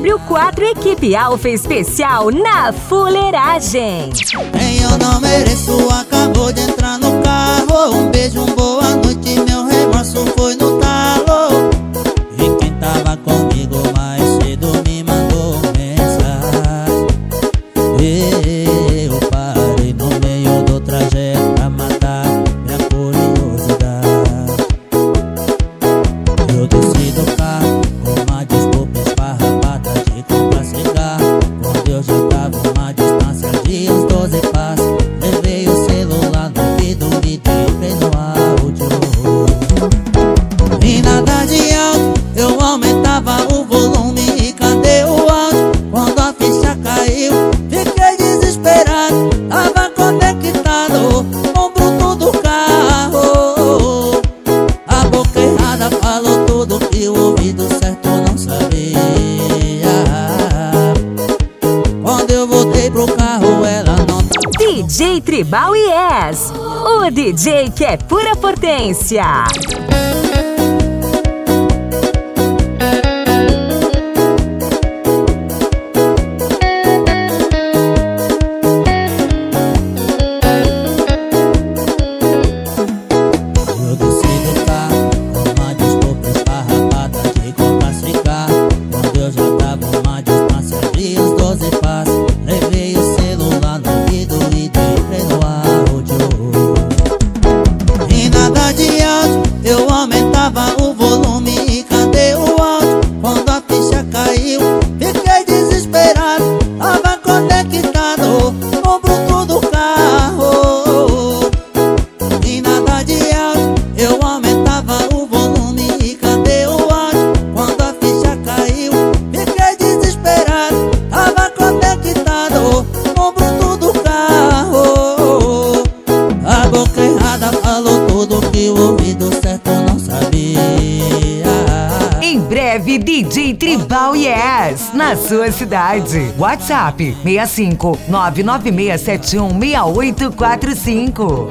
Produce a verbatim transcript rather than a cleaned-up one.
W quatro Equipe Alfa Especial na fuleiragem. Nem eu não mereço, acabou de entrar no carro. Um beijo, um boa noite, meu remorso foi no talo. E quem tava comigo mais cedo me mandou mensagem. Eu parei no meio do trajeto pra matar minha curiosidade. Eu desci do carro com uma desculpa esfarrapada de comprar cigarro, quando eu já tava uma distância de uns doze passos. Levei o celular no ouvido e entrei no áudio. E nada de alto, eu aumentava o volume. E cadê o áudio? Quando a ficha caiu, fiquei desesperado. Tava conectado com o bruto do carro. A boca errada falou tudo que o ouvido certo não sabia. Quando eu voltei pro carro, ela não tava. D J Tribal Yes, o D J que é pura potência. Eu desci do carro com uma desculpa esfarrapada de comprar cigarro, quando eu já tava uma distância de uns doze passos. Levei o celular no ouvido e entrei no áudio. E nada de áudio, eu aumentava o volume. E cadê o áudio? Quando a ficha caiu, fiquei desesperado. Tava conectado com o bruto do carro. E nada de áudio, eu aumentava o volume. E cadê o áudio? Quando a ficha caiu, fiquei desesperado. Tava conectado com o bruto do carro. A boca errada falou tudo que o ouvido certo não sabia. Em breve, D J Tribal Yes, na sua cidade. WhatsApp seis cinco nove nove seis sete um seis oito quatro cinco.